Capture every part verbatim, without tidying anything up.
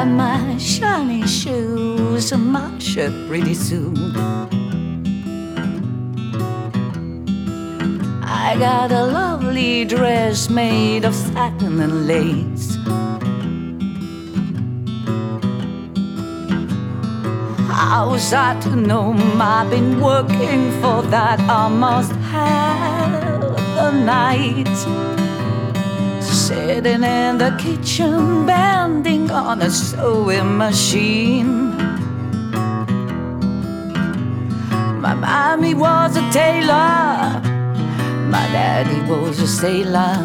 on my shiny shoes and my shirt pretty soon. I got a lovely dress made of satin and lace. How was I to know? I've been working for that almost half the night, sitting in the kitchen, bending on a sewing machine. My mommy was a tailor, my daddy was a sailor.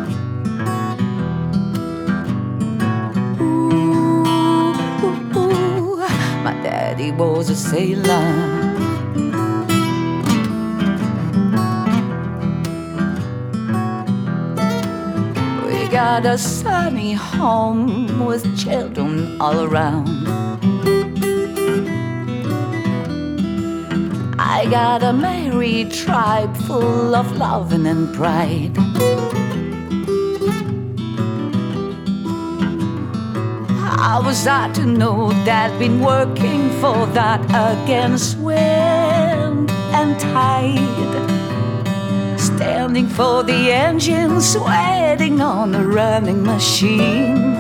Ooh, ooh, my daddy was a sailor. We got a sunny home with children all around. I got a merry tribe full of loving and pride. How was I to know that been working for that against wind and tide, standing for the engine, sweating on a running machine.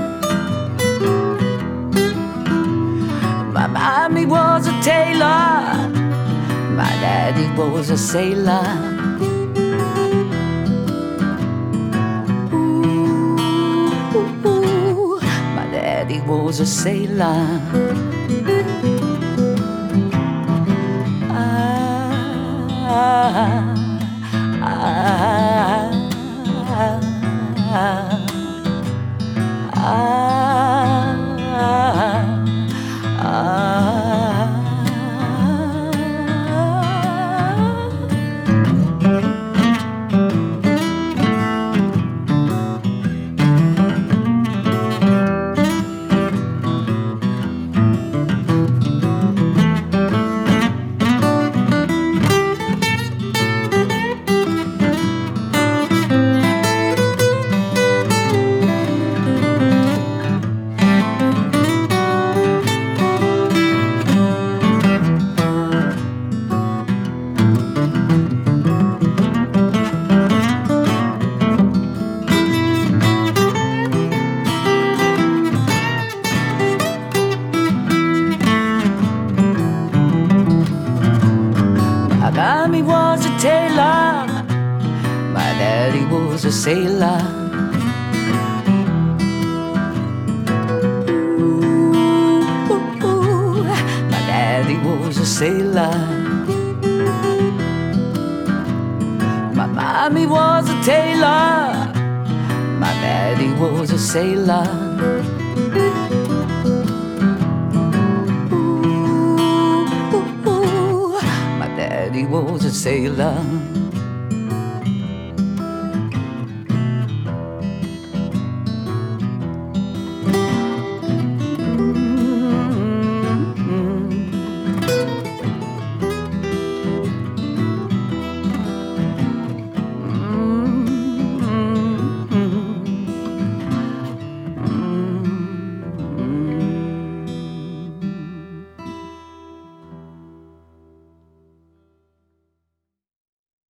My mommy was a tailor, my daddy was a sailor. Ooh, ooh, ooh, my daddy was a sailor. Ah, ah, ah, ah, ah, ah. My mommy was a tailor, my daddy was a sailor. Ooh, ooh, ooh, my daddy was a sailor. My mommy was a tailor, my daddy was a sailor. He was a sailor.